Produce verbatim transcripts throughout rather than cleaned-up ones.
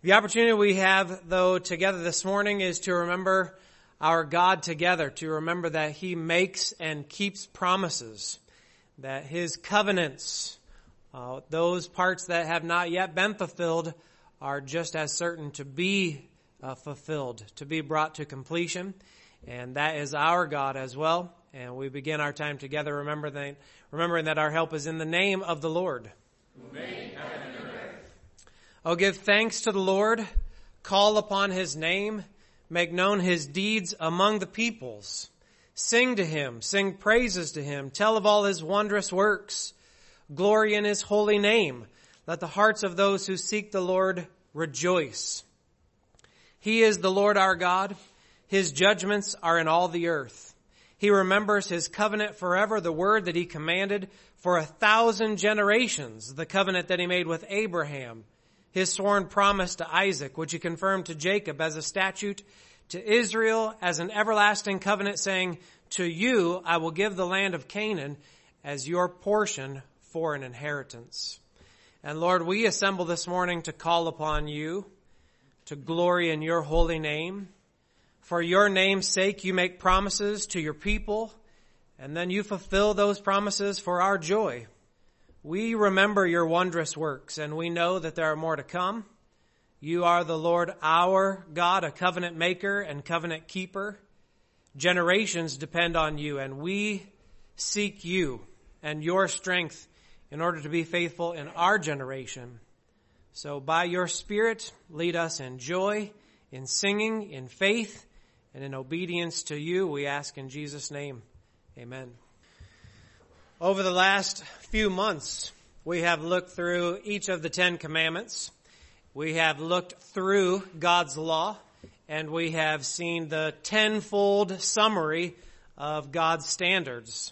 The opportunity we have, though, together this morning is to remember our God together, to remember that He makes and keeps promises, that His covenants, uh, those parts that have not yet been fulfilled, are just as certain to be uh, fulfilled, to be brought to completion. And that is our God as well. And we begin our time together remember that, remembering that our help is in the name of the Lord. Who made heaven and earth. Oh, give thanks to the Lord, call upon His name, make known His deeds among the peoples. Sing to Him, sing praises to Him, tell of all His wondrous works. Glory in His holy name. Let the hearts of those who seek the Lord rejoice. He is the Lord our God. His judgments are in all the earth. He remembers His covenant forever, the word that He commanded for a thousand generations, the covenant that He made with Abraham, His sworn promise to Isaac, which He confirmed to Jacob as a statute, to Israel as an everlasting covenant, saying, to you I will give the land of Canaan as your portion for an inheritance. And Lord, we assemble this morning to call upon You, to glory in Your holy name. For Your name's sake, You make promises to Your people, and then You fulfill those promises for our joy. We remember Your wondrous works, and we know that there are more to come. You are the Lord our God, a covenant maker and covenant keeper. Generations depend on You, and we seek You and Your strength in order to be faithful in our generation. So by Your Spirit, lead us in joy, in singing, in faith, and in obedience to You, we ask in Jesus' name. Amen. Over the last few months, we have looked through each of the Ten Commandments. We have looked through God's law, and we have seen the tenfold summary of God's standards.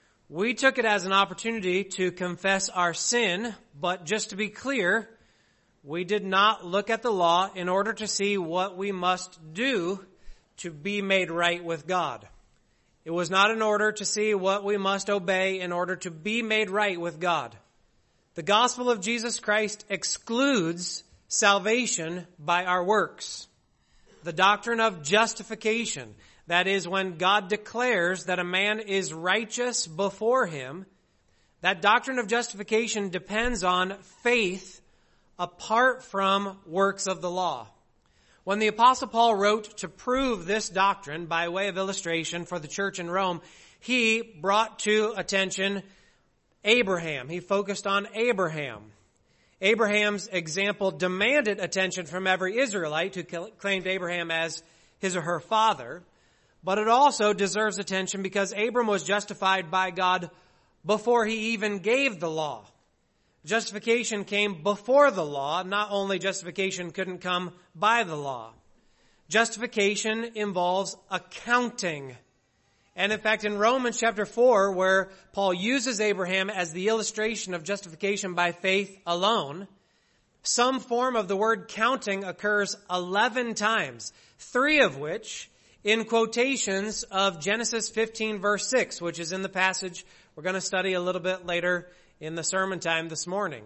We took it as an opportunity to confess our sin, but just to be clear, we did not look at the law in order to see what we must do to be made right with God. It was not in order to see what we must obey in order to be made right with God. The gospel of Jesus Christ excludes salvation by our works. The doctrine of justification, that is when God declares that a man is righteous before Him, that doctrine of justification depends on faith apart from works of the law. When the Apostle Paul wrote to prove this doctrine by way of illustration for the church in Rome, he brought to attention Abraham. He focused on Abraham. Abraham's example demanded attention from every Israelite who claimed Abraham as his or her father, but it also deserves attention because Abram was justified by God before he even gave the law. Justification came before the law. Not only justification couldn't come by the law. Justification involves accounting. And in fact, in Romans chapter four, where Paul uses Abraham as the illustration of justification by faith alone, some form of the word counting occurs eleven times, three of which in quotations of Genesis fifteen verse six, which is in the passage we're going to study a little bit later in the sermon time this morning.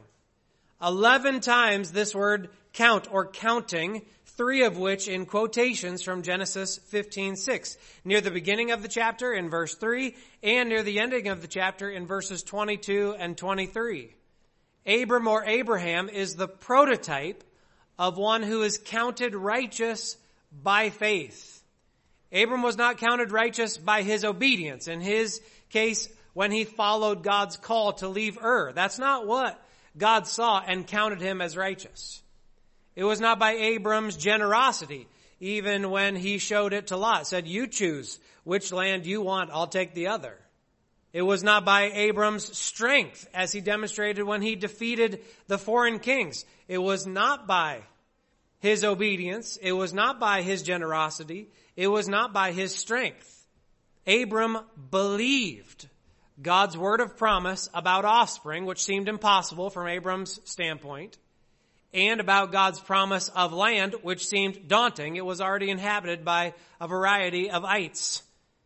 Eleven times this word count or counting, three of which in quotations from Genesis fifteen six, near the beginning of the chapter in verse three and near the ending of the chapter in verses twenty-two and twenty-three. Abram or Abraham is the prototype of one who is counted righteous by faith. Abram was not counted righteous by his obedience. In his case, when he followed God's call to leave Ur. That's not what God saw and counted him as righteous. It was not by Abram's generosity, even when he showed it to Lot, said, you choose which land you want, I'll take the other. It was not by Abram's strength, as he demonstrated when he defeated the foreign kings. It was not by his obedience. It was not by his generosity. It was not by his strength. Abram believed God's word of promise about offspring, which seemed impossible from Abram's standpoint, and about God's promise of land, which seemed daunting. It was already inhabited by a variety of ites.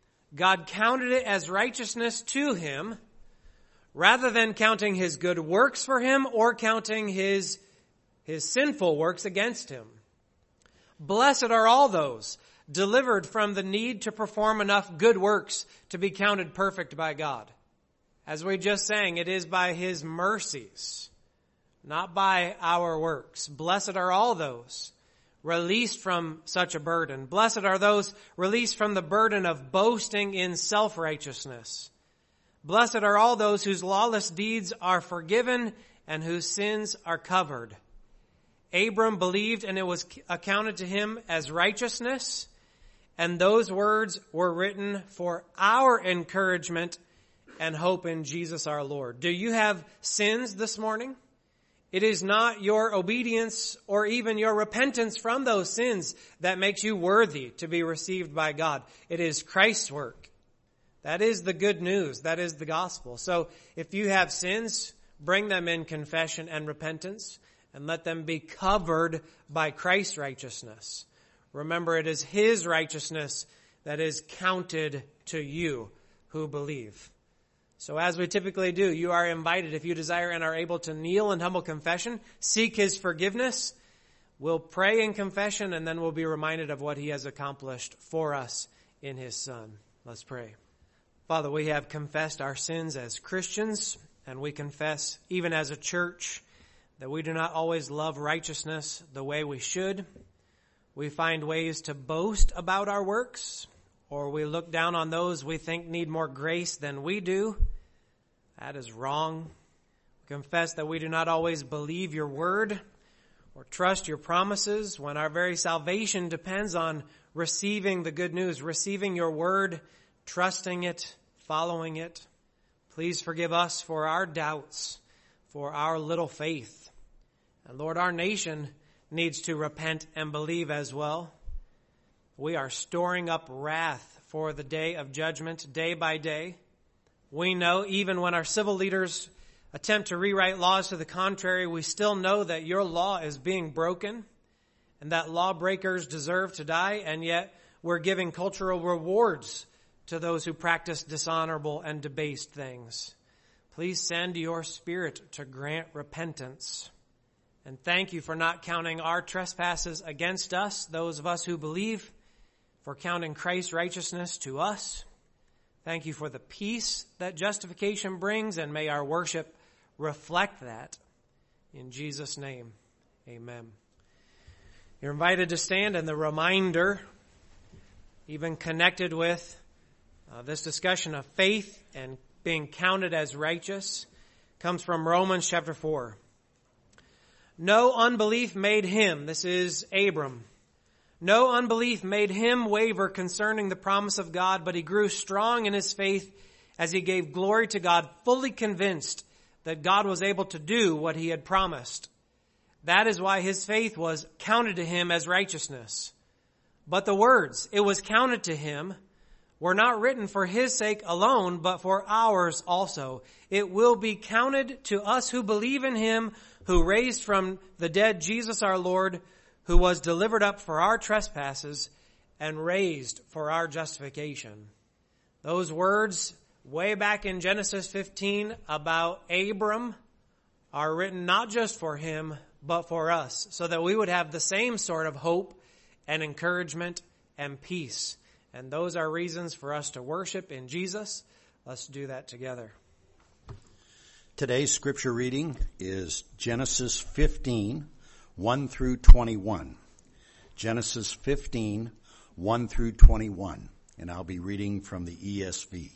God counted it as righteousness to him, rather than counting his good works for him or counting his his sinful works against him. Blessed are all those delivered from the need to perform enough good works to be counted perfect by God. As we just sang, it is by his mercies, not by our works. Blessed are all those released from such a burden. Blessed are those released from the burden of boasting in self-righteousness. Blessed are all those whose lawless deeds are forgiven and whose sins are covered. Abram believed, and it was accounted to him as righteousness, and those words were written for our encouragement and hope in Jesus our Lord. Do you have sins this morning? It is not your obedience or even your repentance from those sins that makes you worthy to be received by God. It is Christ's work. That is the good news. That is the gospel. So if you have sins, bring them in confession and repentance and let them be covered by Christ's righteousness. Remember, it is his righteousness that is counted to you who believe. So as we typically do, you are invited, if you desire and are able, to kneel in humble confession, seek his forgiveness. We'll pray in confession, and then we'll be reminded of what he has accomplished for us in his Son. Let's pray. Father, we have confessed our sins as Christians, and we confess, even as a church, that we do not always love righteousness the way we should. We find ways to boast about our works, or we look down on those we think need more grace than we do. That is wrong. We confess that we do not always believe your word or trust your promises when our very salvation depends on receiving the good news, receiving your word, trusting it, following it. Please forgive us for our doubts, for our little faith. And Lord, our nation needs to repent and believe as well. We are storing up wrath for the day of judgment day by day. We know even when our civil leaders attempt to rewrite laws to the contrary, we still know that your law is being broken and that lawbreakers deserve to die, and yet we're giving cultural rewards to those who practice dishonorable and debased things. Please send your Spirit to grant repentance. And thank you for not counting our trespasses against us, those of us who believe, for counting Christ's righteousness to us. Thank you for the peace that justification brings, and may our worship reflect that. In Jesus' name, amen. You're invited to stand, and the reminder, even connected with uh, this discussion of faith and being counted as righteous, comes from Romans chapter four. No unbelief made him, this is Abram, no unbelief made him waver concerning the promise of God, but he grew strong in his faith as he gave glory to God, fully convinced that God was able to do what he had promised. That is why his faith was counted to him as righteousness. But the words, "it was counted to him," were not written for his sake alone, but for ours also. It will be counted to us who believe in him who raised from the dead Jesus our Lord, who was delivered up for our trespasses and raised for our justification. Those words way back in Genesis fifteen about Abram are written not just for him, but for us, so that we would have the same sort of hope and encouragement and peace. And those are reasons for us to worship in Jesus. Let's do that together. Today's scripture reading is Genesis fifteen, one through twenty-one. Genesis fifteen, one through twenty-one. And I'll be reading from the E S V.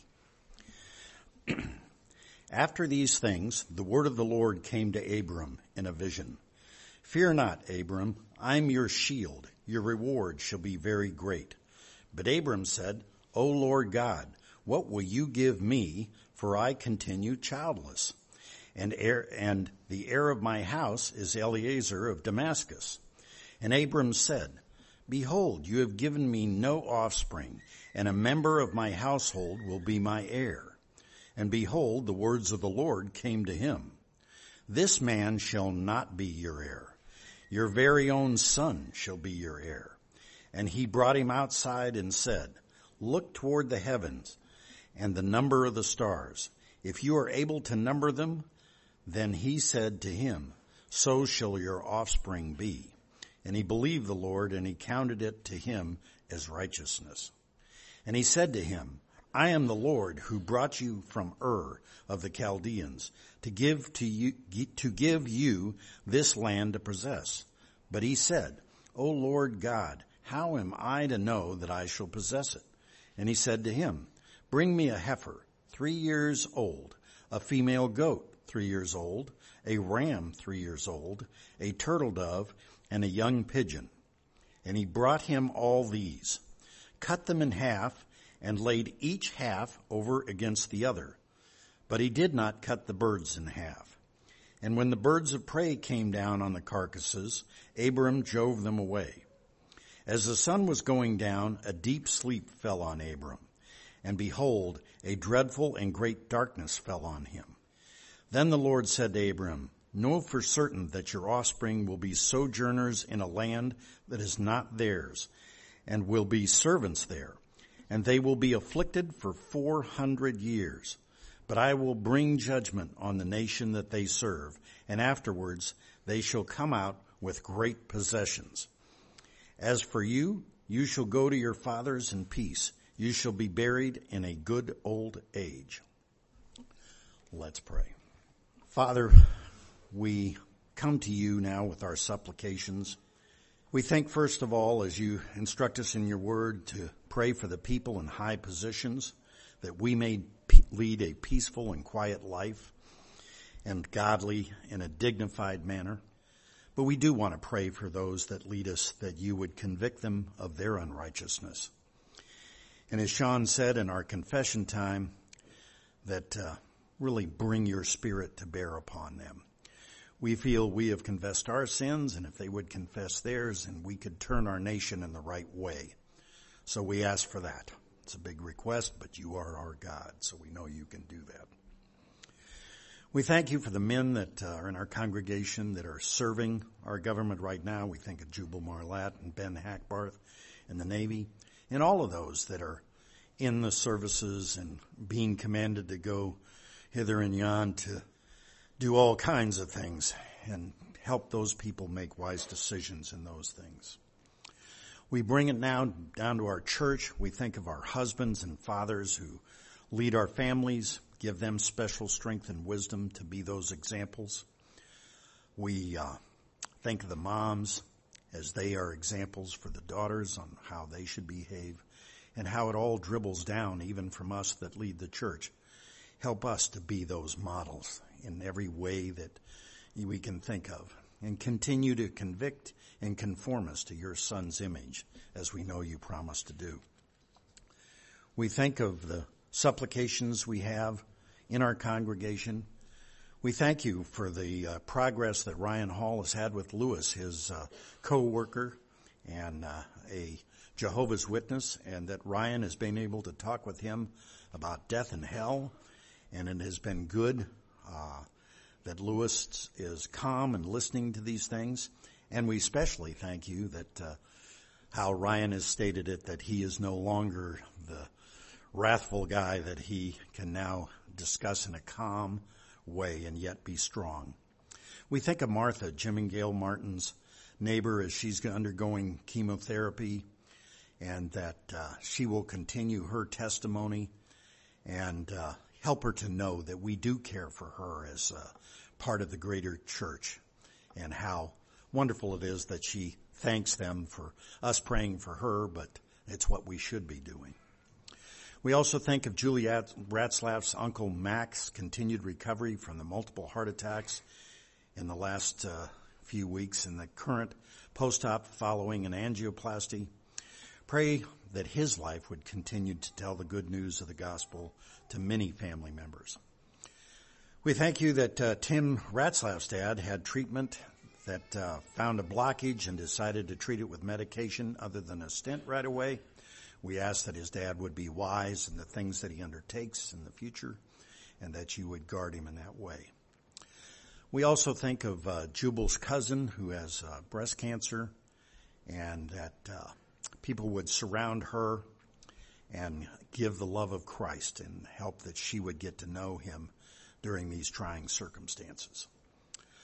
After these things, the word of the Lord came to Abram in a vision. "Fear not, Abram, I'm your shield. Your reward shall be very great." But Abram said, "O Lord God, what will you give me, for I continue childless? And heir, and the heir of my house is Eliezer of Damascus." And Abram said, "Behold, you have given me no offspring, and a member of my household will be my heir." And behold, the words of the Lord came to him. "This man shall not be your heir. Your very own son shall be your heir." And he brought him outside and said, "Look toward the heavens and the number of the stars, if you are able to number them." Then he said to him, so shall your offspring be. And he believed the Lord, and he counted it to him as righteousness. And he said to him, I am the Lord who brought you from Ur of the Chaldeans to give to you, to give you this land to possess. But he said, O Lord God, how am I to know that I shall possess it? And he said to him, bring me a heifer, three years old, a female goat, three years old, a ram, three years old, a turtle dove, and a young pigeon. And he brought him all these, cut them in half, and laid each half over against the other. But he did not cut the birds in half. And when the birds of prey came down on the carcasses, Abram drove them away. As the sun was going down, a deep sleep fell on Abram. And behold, a dreadful and great darkness fell on him. Then the Lord said to Abram, know for certain that your offspring will be sojourners in a land that is not theirs, and will be servants there. And they will be afflicted for four hundred years. But I will bring judgment on the nation that they serve, and afterwards they shall come out with great possessions. As for you, you shall go to your fathers in peace. You shall be buried in a good old age. Let's pray. Father, we come to you now with our supplications. We think, first of all, as you instruct us in your word, to pray for the people in high positions, that we may p- lead a peaceful and quiet life, and godly in a dignified manner. But we do want to pray for those that lead us, that you would convict them of their unrighteousness. And as Sean said in our confession time, that uh, really bring your spirit to bear upon them. We feel we have confessed our sins, and if they would confess theirs, and we could turn our nation in the right way. So we ask for that. It's a big request, but you are our God, so we know you can do that. We thank you for the men that are in our congregation that are serving our government right now. We think of Jubal Marlatt and Ben Hackbarth in the Navy, and all of those that are in the services and being commanded to go hither and yon to do all kinds of things and help those people make wise decisions in those things. We bring it now down to our church. We think of our husbands and fathers who lead our families, give them special strength and wisdom to be those examples. We uh, think of the moms as they are examples for the daughters on how they should behave, and how it all dribbles down even from us that lead the church. Help us to be those models in every way that we can think of, and continue to convict and conform us to your Son's image, as we know you promised to do. We think of the supplications we have in our congregation. We thank you for the uh, progress that Ryan Hall has had with Lewis, his uh, co-worker and uh, a Jehovah's Witness, and that Ryan has been able to talk with him about death and hell, and it has been good uh, that Lewis is calm and listening to these things. And we especially thank you that uh, how Ryan has stated it, that he is no longer the wrathful guy, that he can now discuss in a calm way and yet be strong. We think of Martha, Jim and Gail Martin's neighbor, as she's undergoing chemotherapy, and that uh, she will continue her testimony and uh, help her to know that we do care for her as uh, part of the greater church, and how wonderful it is that she thanks them for us praying for her, but it's what we should be doing. We also think of Julie Ratzlaff's uncle Mac's continued recovery from the multiple heart attacks in the last uh, few weeks, and the current post-op following an angioplasty. Pray that his life would continue to tell the good news of the gospel to many family members. We thank you that uh, Tim Ratzlaff's dad had treatment that uh, found a blockage and decided to treat it with medication other than a stent right away. We ask that his dad would be wise in the things that he undertakes in the future, and that you would guard him in that way. We also think of uh, Jubal's cousin who has uh, breast cancer, and that uh, people would surround her and give the love of Christ and help that she would get to know him during these trying circumstances.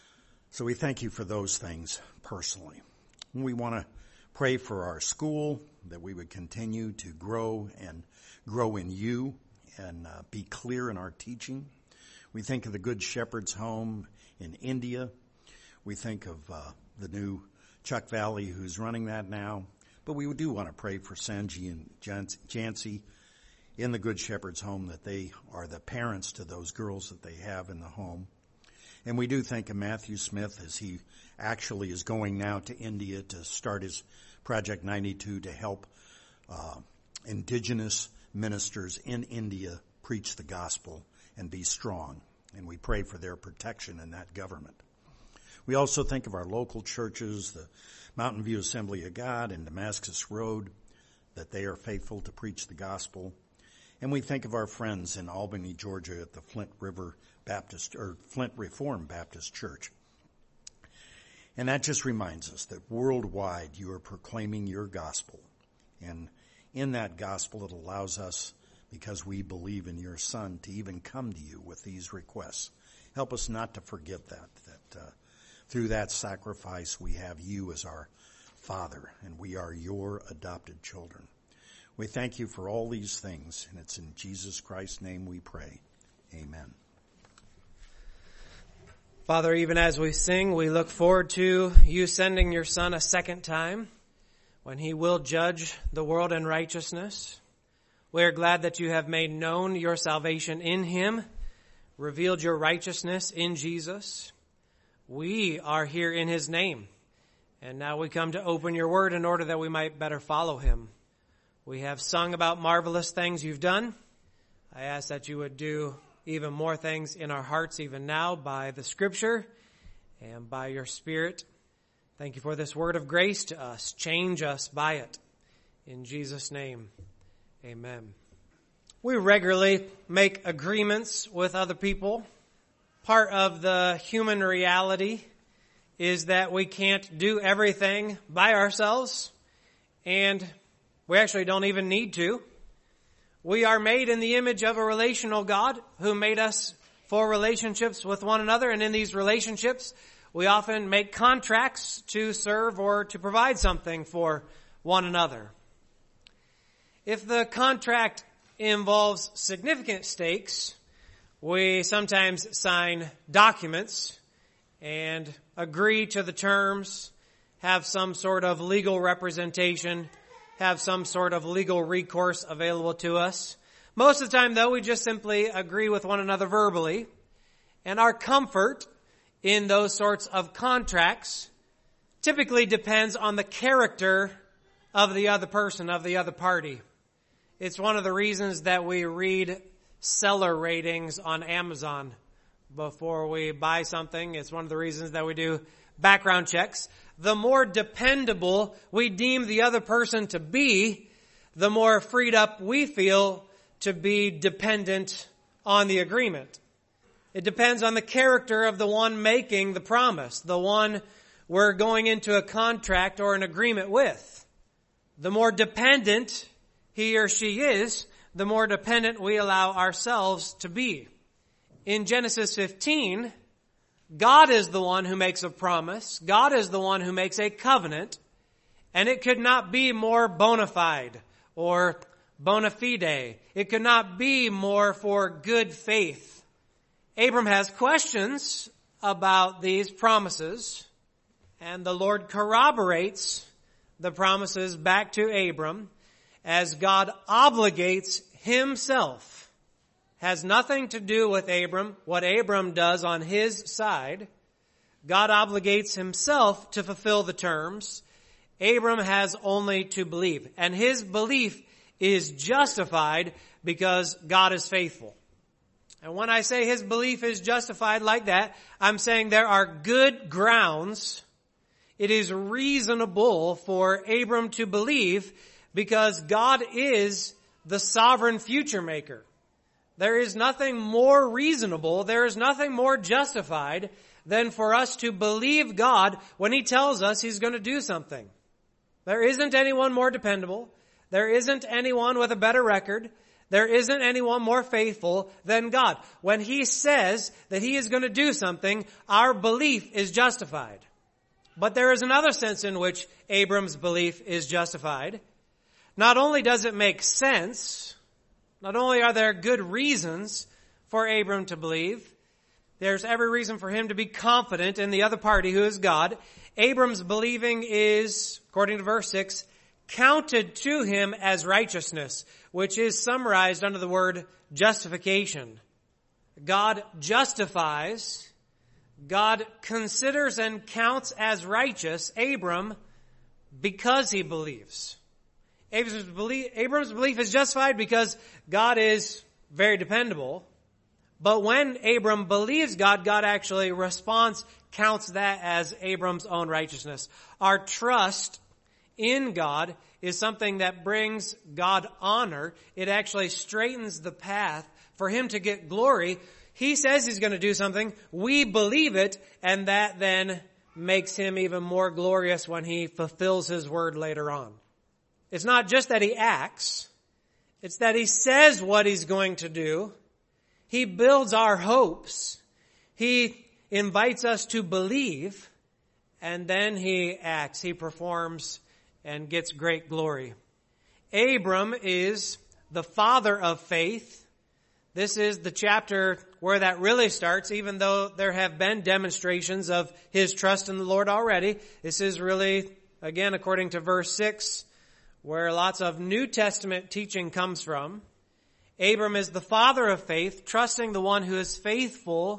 So we thank you for those things personally. We want to pray for our school, that we would continue to grow and grow in you and uh, be clear in our teaching. We think of the Good Shepherd's Home in India. We think of uh, the new Chuck Valley who's running that now. But we do want to pray for Sanji and Jancy in the Good Shepherd's Home, that they are the parents to those girls that they have in the home. And we do think of Matthew Smith as he actually is going now to India to start his Project ninety-two to help uh, indigenous ministers in India preach the gospel and be strong. And we pray for their protection in that government. We also think of our local churches, the Mountain View Assembly of God and Damascus Road, that they are faithful to preach the gospel. And we think of our friends in Albany, Georgia at the Flint River Baptist or Flint Reformed Baptist Church. And that just reminds us that worldwide you are proclaiming your gospel. And in that gospel it allows us, because we believe in your Son, to even come to you with these requests. Help us not to forget that, that uh, through that sacrifice we have you as our Father, and we are your adopted children. We thank you for all these things, and it's in Jesus Christ's name we pray. Amen. Father, even as we sing, we look forward to you sending your Son a second time when he will judge the world in righteousness. We are glad that you have made known your salvation in him, revealed your righteousness in Jesus. We are here in his name, and now we come to open your word in order that we might better follow him. We have sung about marvelous things you've done. I ask that you would do even more things in our hearts even now by the Scripture and by your Spirit. Thank you for this word of grace to us. Change us by it. In Jesus' name, amen. We regularly make agreements with other people. Part of the human reality is that we can't do everything by ourselves, and we actually don't even need to. We are made in the image of a relational God who made us for relationships with one another. And in these relationships, we often make contracts to serve or to provide something for one another. If the contract involves significant stakes, we sometimes sign documents and agree to the terms, have some sort of legal representation, have some sort of legal recourse available to us. Most of the time, though, we just simply agree with one another verbally. And our comfort in those sorts of contracts typically depends on the character of the other person, of the other party. It's one of the reasons that we read seller ratings on Amazon before we buy something. It's one of the reasons that we do background checks. The more dependable we deem the other person to be, the more freed up we feel to be dependent on the agreement. It depends on the character of the one making the promise, the one we're going into a contract or an agreement with. The more dependent he or she is, the more dependent we allow ourselves to be. In Genesis fifteen, God is the one who makes a promise. God is the one who makes a covenant. And it could not be more bona fide or bona fide. It could not be more for good faith. Abram has questions about these promises, and the Lord corroborates the promises back to Abram as God obligates himself. Has nothing to do with Abram, what Abram does on his side. God obligates himself to fulfill the terms. Abram has only to believe. And his belief is justified because God is faithful. And when I say his belief is justified like that, I'm saying there are good grounds. It is reasonable for Abram to believe because God is the sovereign future maker. There is nothing more reasonable, there is nothing more justified than for us to believe God when he tells us he's going to do something. There isn't anyone more dependable. There isn't anyone with a better record. There isn't anyone more faithful than God. When he says that he is going to do something, our belief is justified. But there is another sense in which Abram's belief is justified. Not only does it make sense, not only are there good reasons for Abram to believe, there's every reason for him to be confident in the other party who is God. Abram's believing is, according to verse six, counted to him as righteousness, which is summarized under the word justification. God justifies, God considers and counts as righteous Abram because he believes. Abram's belief, Abram's belief is justified because God is very dependable. But when Abram believes God, God actually responds, counts that as Abram's own righteousness. Our trust in God is something that brings God honor. It actually straightens the path for him to get glory. He says he's going to do something. We believe it, and that then makes him even more glorious when he fulfills his word later on. It's not just that he acts. It's that he says what he's going to do. He builds our hopes. He invites us to believe, and then he acts. He performs and gets great glory. Abram is the father of faith. This is the chapter where that really starts, even though there have been demonstrations of his trust in the Lord already. This is really, again, according to verse six, where lots of New Testament teaching comes from. Abram is the father of faith, trusting the one who is faithful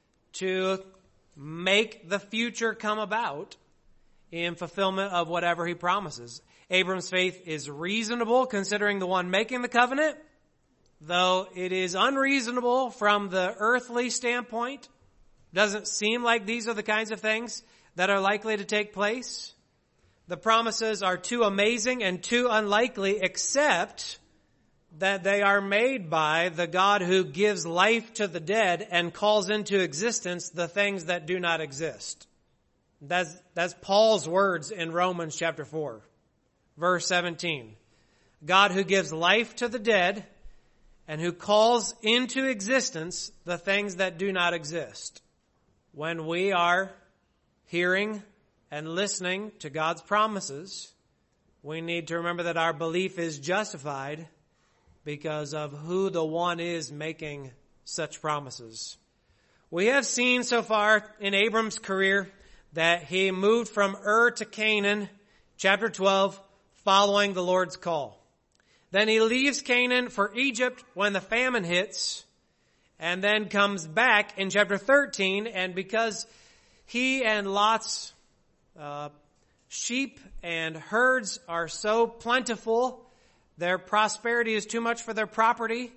to make the future come about in fulfillment of whatever he promises. Abram's faith is reasonable considering the one making the covenant, though it is unreasonable from the earthly standpoint. Doesn't seem like these are the kinds of things that are likely to take place. The promises are too amazing and too unlikely, except that they are made by the God who gives life to the dead and calls into existence the things that do not exist. That's, that's Paul's words in Romans chapter four, verse seventeen. God who gives life to the dead and who calls into existence the things that do not exist. When we are hearing and listening to God's promises, we need to remember that our belief is justified because of who the one is making such promises. We have seen so far in Abram's career that he moved from Ur to Canaan, chapter twelve, following the Lord's call. Then he leaves Canaan for Egypt when the famine hits, and then comes back in chapter thirteen, and because he and Lot's uh, sheep and herds are so plentiful, their prosperity is too much for their property.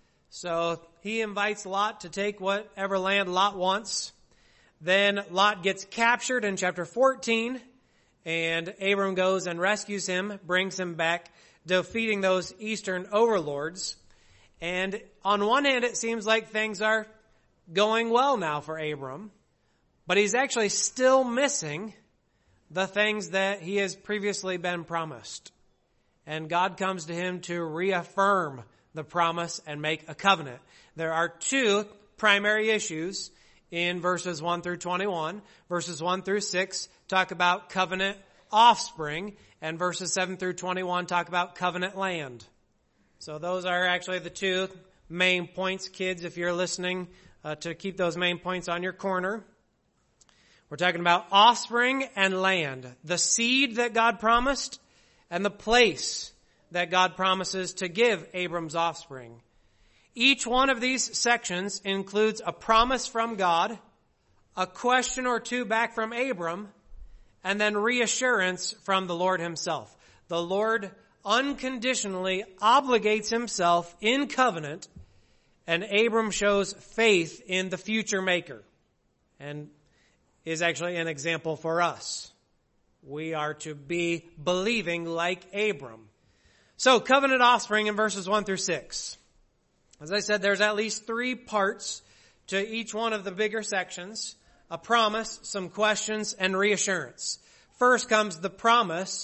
So he invites Lot to take whatever land Lot wants. Then Lot gets captured in chapter fourteen, and Abram goes and rescues him, brings him back, defeating those eastern overlords. And on one hand, it seems like things are going well now for Abram, but he's actually still missing the things that he has previously been promised. And God comes to him to reaffirm the promise and make a covenant. There are two primary issues in verses one through twenty-one. Verses one through six talk about covenant offspring, and verses seven through twenty-one talk about covenant land. So those are actually the two main points, kids, if you're listening, uh, to keep those main points on your corner. We're talking about offspring and land, the seed that God promised, and the place that God promises to give Abram's offspring. Each one of these sections includes a promise from God, a question or two back from Abram, and then reassurance from the Lord himself. The Lord unconditionally obligates himself in covenant, and Abram shows faith in the future maker, and is actually an example for us. We are to be believing like Abram. So, covenant offspring in verses one through six. As I said, there's at least three parts to each one of the bigger sections. A promise, some questions, and reassurance. First comes the promise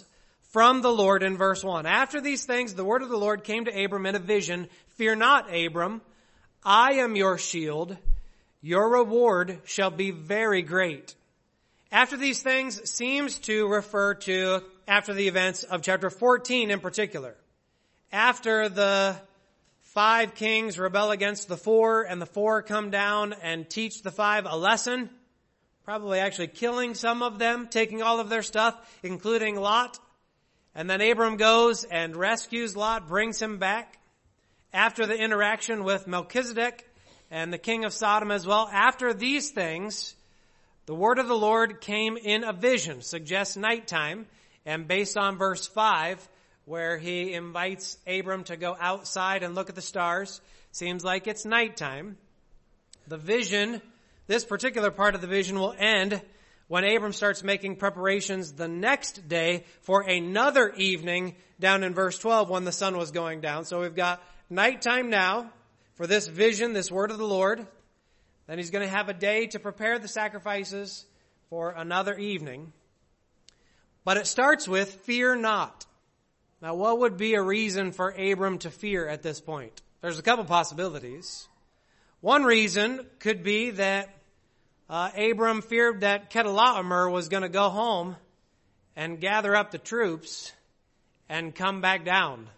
from the Lord in verse one. After these things, the word of the Lord came to Abram in a vision. Fear not, Abram. I am your shield. Your reward shall be very great. After these things seems to refer to after the events of chapter fourteen in particular. After the five kings rebel against the four, and the four come down and teach the five a lesson, probably actually killing some of them, taking all of their stuff, including Lot. And then Abram goes and rescues Lot, brings him back. After the interaction with Melchizedek and the king of Sodom as well, after these things, the word of the Lord came in a vision, suggests nighttime, and based on verse five, where he invites Abram to go outside and look at the stars, seems like it's nighttime. The vision, this particular part of the vision will end when Abram starts making preparations the next day for another evening down in verse twelve when the sun was going down. So we've got nighttime now for this vision, this word of the Lord. Then he's going to have a day to prepare the sacrifices for another evening. But it starts with, fear not. Now, what would be a reason for Abram to fear at this point? There's a couple possibilities. One reason could be that uh, Abram feared that Chedorlaomer was going to go home and gather up the troops and come back down,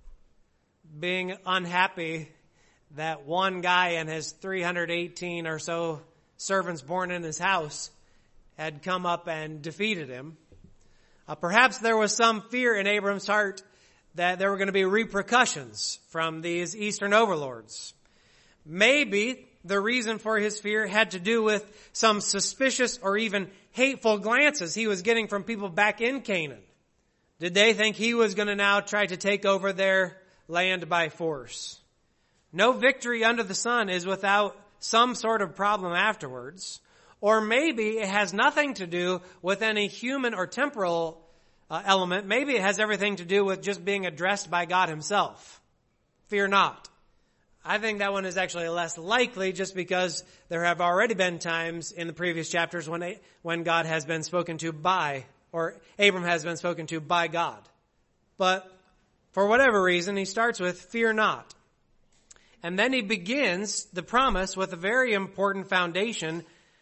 being unhappy that one guy and his three hundred eighteen or so servants born in his house had come up and defeated him. Uh, perhaps there was some fear in Abram's heart that there were going to be repercussions from these eastern overlords. Maybe the reason for his fear had to do with some suspicious or even hateful glances he was getting from people back in Canaan. Did they think he was going to now try to take over their land by force? No victory under the sun is without some sort of problem afterwards. Or maybe it has nothing to do with any human or temporal uh, element. Maybe it has everything to do with just being addressed by God himself. Fear not. I think that one is actually less likely just because there have already been times in the previous chapters when when God has been spoken to by, or Abram has been spoken to by God. But for whatever reason, he starts with fear not. And then he begins the promise with a very important foundation.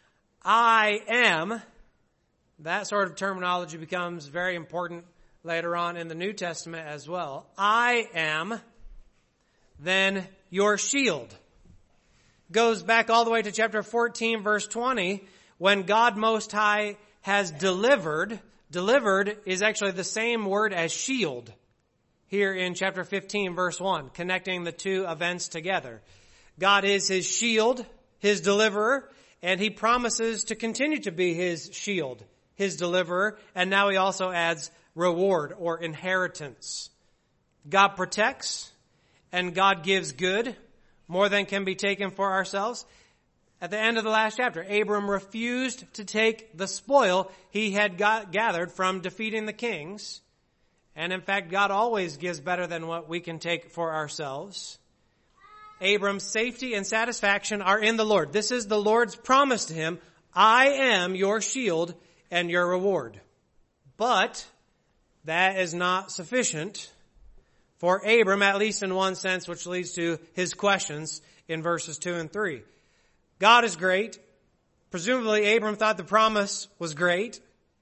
I am. That sort of terminology becomes very important later on in the New Testament as well. I am then your shield. Goes back all the way to chapter fourteen, verse twenty, when God Most High has delivered. Delivered is actually the same word as shield here in chapter fifteen, verse one, connecting the two events together. God is his shield, his deliverer, and he promises to continue to be his shield, his deliverer, and now he also adds reward or inheritance. God protects, and God gives good, more than can be taken for ourselves. At the end of the last chapter, Abram refused to take the spoil he had got gathered from defeating the kings. And in fact, God always gives better than what we can take for ourselves. Abram's safety and satisfaction are in the Lord. This is the Lord's promise to him. I am your shield and your reward. But that is not sufficient for Abram, at least in one sense, which leads to his questions in verses two and three. God is great. Presumably, Abram thought the promise was great,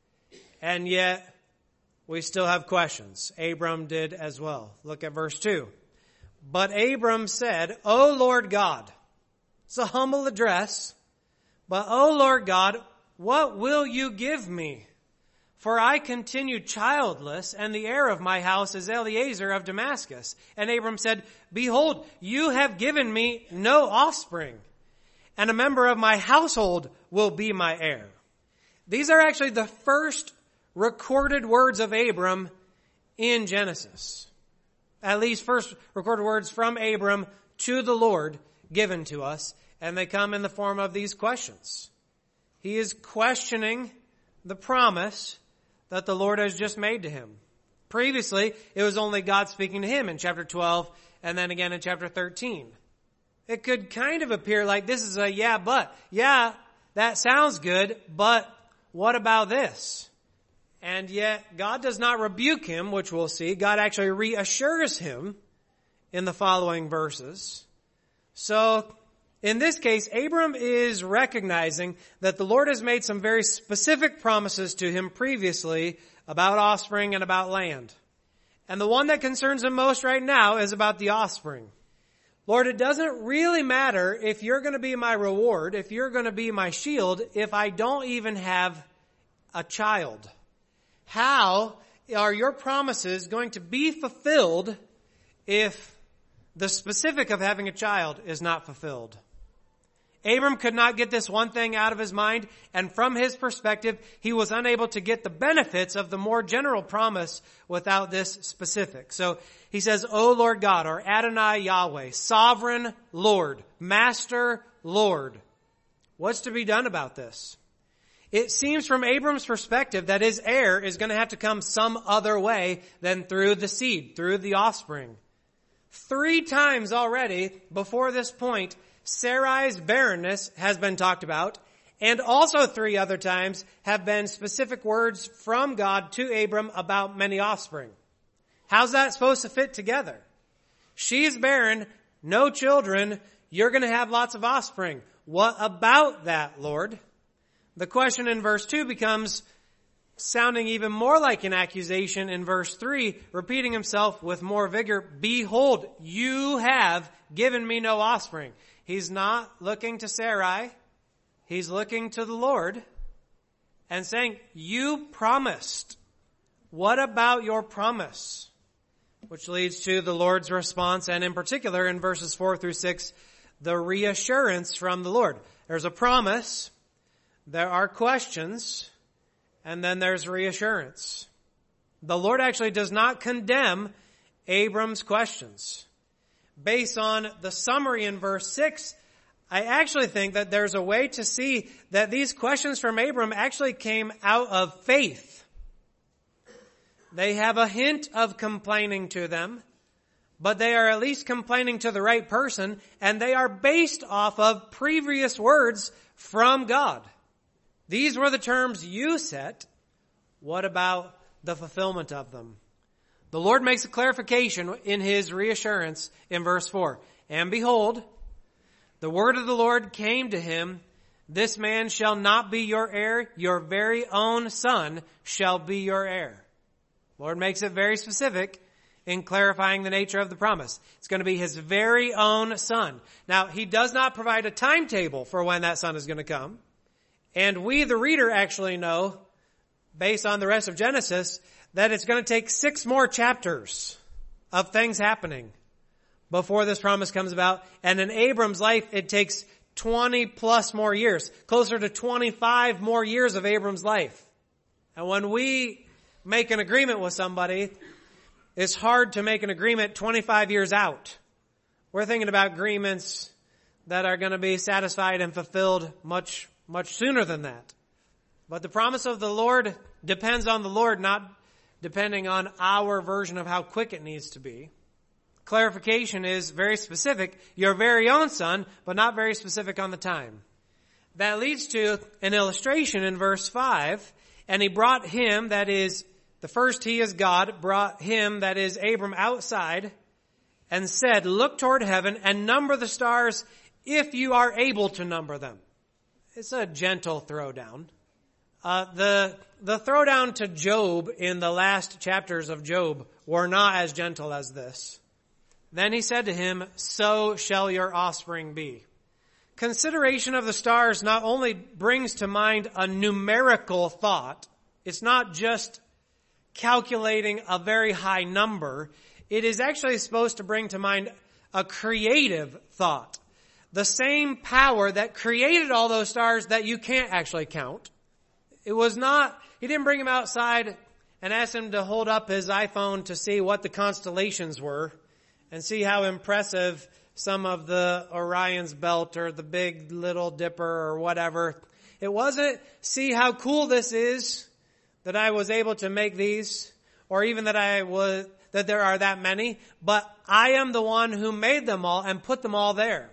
and yet we still have questions. Abram did as well. Look at verse two. But Abram said, O Lord God. It's a humble address. But, O Lord God, what will you give me? For I continue childless, and the heir of my house is Eliezer of Damascus. And Abram said, Behold, you have given me no offspring, and a member of my household will be my heir. These are actually the first recorded words of Abram in Genesis. At least first recorded words from Abram to the Lord given to us, and they come in the form of these questions. He is questioning the promise that the Lord has just made to him. Previously, it was only God speaking to him in chapter twelve and then again in chapter thirteen. It could kind of appear like this is a yeah, but. Yeah, that sounds good, but what about this? And yet God does not rebuke him, which we'll see. God actually reassures him in the following verses. So in this case, Abram is recognizing that the Lord has made some very specific promises to him previously about offspring and about land. And the one that concerns him most right now is about the offspring. Lord, it doesn't really matter if you're going to be my reward, if you're going to be my shield, if I don't even have a child. How are your promises going to be fulfilled if the specific of having a child is not fulfilled? Abram could not get this one thing out of his mind, and from his perspective, he was unable to get the benefits of the more general promise without this specific. So he says, O Lord God, or Adonai Yahweh, sovereign Lord, master Lord. What's to be done about this? It seems from Abram's perspective that his heir is going to have to come some other way than through the seed, through the offspring. Three times already before this point, Sarai's barrenness has been talked about, and also three other times have been specific words from God to Abram about many offspring. How's that supposed to fit together? She's barren, no children, you're going to have lots of offspring. What about that, Lord? The question in verse two becomes sounding even more like an accusation in verse three, repeating himself with more vigor, behold, you have given me no offspring. He's not looking to Sarai. He's looking to the Lord and saying, you promised. What about your promise? Which leads to the Lord's response, and in particular in verses four through six, the reassurance from the Lord. There's a promise, there are questions, and then there's reassurance. The Lord actually does not condemn Abram's questions. Based on the summary in verse six, I actually think that there's a way to see that these questions from Abram actually came out of faith. They have a hint of complaining to them, but they are at least complaining to the right person, and they are based off of previous words from God. These were the terms you set. What about the fulfillment of them? The Lord makes a clarification in his reassurance in verse four. And behold, the word of the Lord came to him, this man shall not be your heir, your very own son shall be your heir. Lord makes it very specific in clarifying the nature of the promise. It's going to be his very own son. Now, he does not provide a timetable for when that son is going to come. And we, the reader, actually know, based on the rest of Genesis, that it's going to take six more chapters of things happening before this promise comes about. And in Abram's life, it takes twenty plus more years, closer to twenty-five more years of Abram's life. And when we make an agreement with somebody, it's hard to make an agreement twenty-five years out. We're thinking about agreements that are going to be satisfied and fulfilled much, much sooner than that. But the promise of the Lord depends on the Lord, not depending on our version of how quick it needs to be. Clarification is very specific, your very own son, but not very specific on the time. That leads to an illustration in verse five. And he brought him, that is, the first he is God, brought him, that is Abram, outside and said, look toward heaven and number the stars if you are able to number them. It's a gentle throwdown. Uh, the, the throwdown to Job in the last chapters of Job were not as gentle as this. Then he said to him, so shall your offspring be. Consideration of the stars not only brings to mind a numerical thought, it's not just calculating a very high number, it is actually supposed to bring to mind a creative thought. The same power that created all those stars that you can't actually count. It was not, he didn't bring him outside and ask him to hold up his iPhone to see what the constellations were and see how impressive some of the Orion's belt or the Big Little Dipper or whatever. It wasn't, see how cool this is that I was able to make these, or even that I was, that there are that many, but I am the one who made them all and put them all there.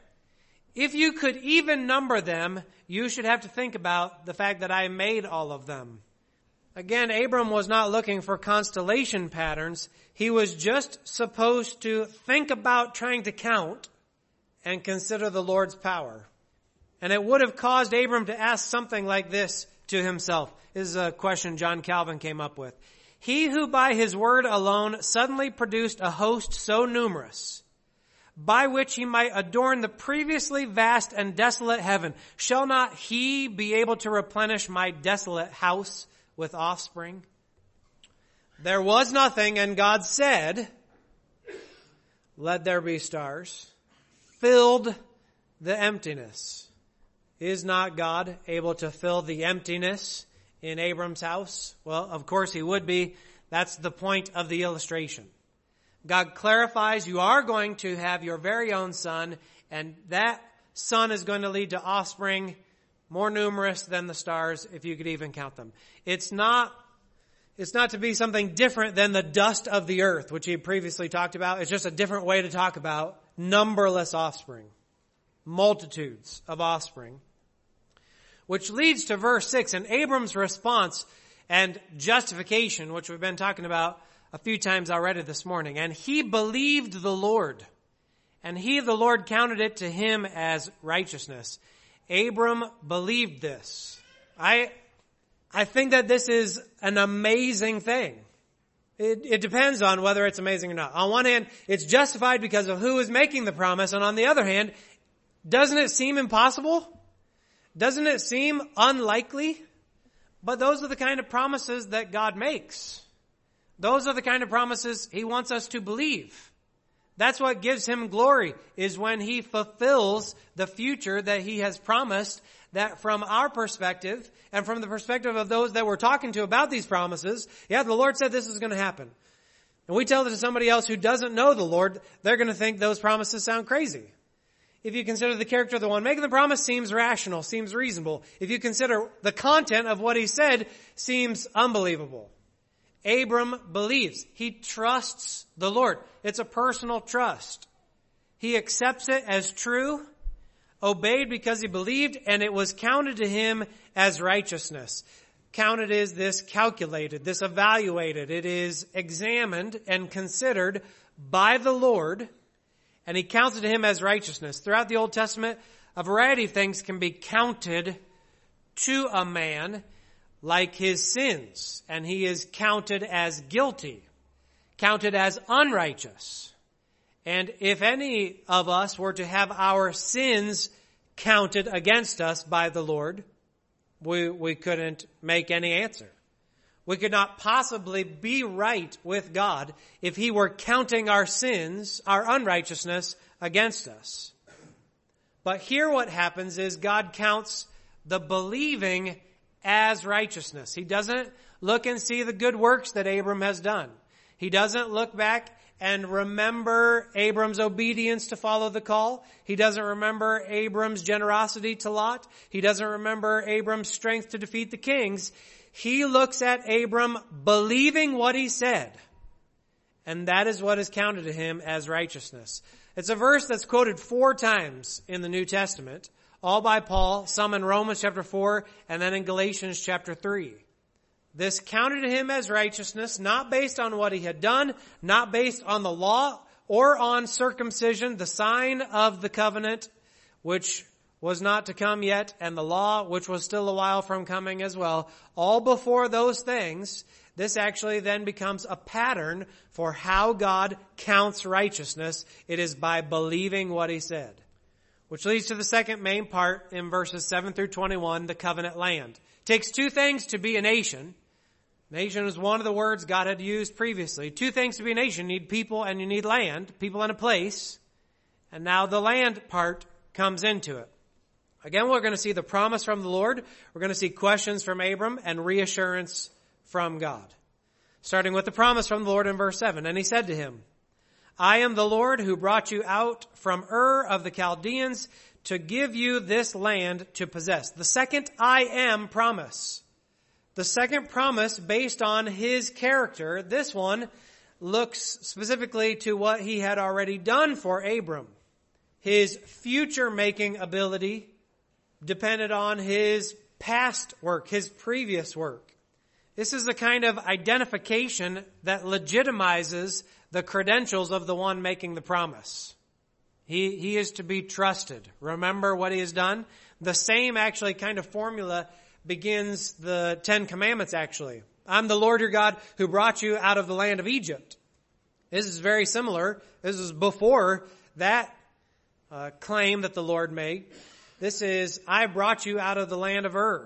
If you could even number them, you should have to think about the fact that I made all of them. Again, Abram was not looking for constellation patterns. He was just supposed to think about trying to count and consider the Lord's power. And it would have caused Abram to ask something like this to himself. This is a question John Calvin came up with. He who by his word alone suddenly produced a host so numerous, by which he might adorn the previously vast and desolate heaven, shall not he be able to replenish my desolate house with offspring? There was nothing, and God said, let there be stars, filled the emptiness. Is not God able to fill the emptiness in Abram's house? Well, of course he would be. That's the point of the illustration. God clarifies you are going to have your very own son, and that son is going to lead to offspring more numerous than the stars, if you could even count them. It's not, it's not to be something different than the dust of the earth, which he previously talked about. It's just a different way to talk about numberless offspring. Multitudes of offspring. Which leads to verse six, and Abram's response and justification, which we've been talking about a few times already this morning. And he believed the Lord, and he, the Lord, counted it to him as righteousness. Abram believed this. I, I think that this is an amazing thing. It, it depends on whether it's amazing or not. On one hand, it's justified because of who is making the promise, and on the other hand, doesn't it seem impossible? Doesn't it seem unlikely? But those are the kind of promises that God makes. Those are the kind of promises he wants us to believe. That's what gives him glory, is when he fulfills the future that he has promised, that from our perspective and from the perspective of those that we're talking to about these promises, yeah, the Lord said this is going to happen. And we tell it to somebody else who doesn't know the Lord, they're going to think those promises sound crazy. If you consider the character of the one making the promise, seems rational, seems reasonable. If you consider the content of what he said, seems unbelievable. Abram believes. He trusts the Lord. It's a personal trust. He accepts it as true, obeyed because he believed, and it was counted to him as righteousness. Counted is this calculated, this evaluated. It is examined and considered by the Lord, and he counts it to him as righteousness. Throughout the Old Testament, a variety of things can be counted to a man, like his sins, and he is counted as guilty, counted as unrighteous. And if any of us were to have our sins counted against us by the Lord, we, we couldn't make any answer. We could not possibly be right with God if he were counting our sins, our unrighteousness, against us. But here what happens is God counts the believing as righteousness. He doesn't look and see the good works that Abram has done. He doesn't look back and remember Abram's obedience to follow the call. He doesn't remember Abram's generosity to Lot. He doesn't remember Abram's strength to defeat the kings. He looks at Abram believing what he said, and that is what is counted to him as righteousness. It's a verse that's quoted four times in the New Testament, all by Paul, some in Romans chapter four, and then in Galatians chapter three. This counted to him as righteousness, not based on what he had done, not based on the law or on circumcision, the sign of the covenant, which was not to come yet, and the law, which was still a while from coming as well. All before those things, this actually then becomes a pattern for how God counts righteousness. It is by believing what he said. Which leads to the second main part in verses seven through twenty-one, the covenant land. It takes two things to be a nation. Nation is one of the words God had used previously. Two things to be a nation. You need people and you need land. People and a place. And now the land part comes into it. Again, we're going to see the promise from the Lord. We're going to see questions from Abram and reassurance from God. Starting with the promise from the Lord in verse seven. And he said to him, I am the Lord who brought you out from Ur of the Chaldeans to give you this land to possess. The second I am promise. The second promise based on his character. This one looks specifically to what he had already done for Abram. His future-making ability depended on his past work, his previous work. This is the kind of identification that legitimizes the credentials of the one making the promise. He, he is to be trusted. Remember what he has done? The same actually kind of formula begins the Ten Commandments actually. I'm the Lord your God who brought you out of the land of Egypt. This is very similar. This is before that uh, claim that the Lord made. This is, I brought you out of the land of Ur.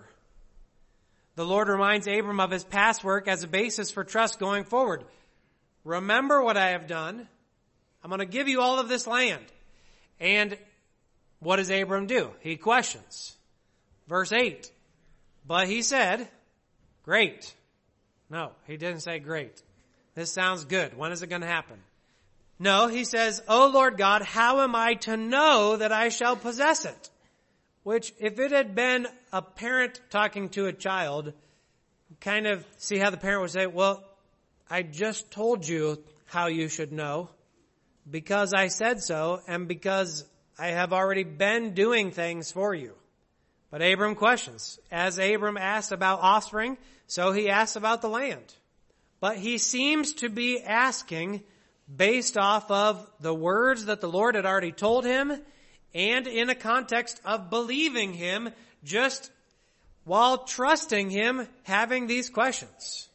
The Lord reminds Abram of his past work as a basis for trust going forward. Remember what I have done. I'm going to give you all of this land. And what does Abram do? He questions. Verse eight. But he said, great. No, he didn't say great. This sounds good. When is it going to happen? No, he says, O Lord God, how am I to know that I shall possess it? Which, if it had been a parent talking to a child, kind of see how the parent would say, well, I just told you how you should know because I said so and because I have already been doing things for you. But Abram questions. As Abram asks about offspring, so he asks about the land. But he seems to be asking based off of the words that the Lord had already told him and in a context of believing him just while trusting him having these questions.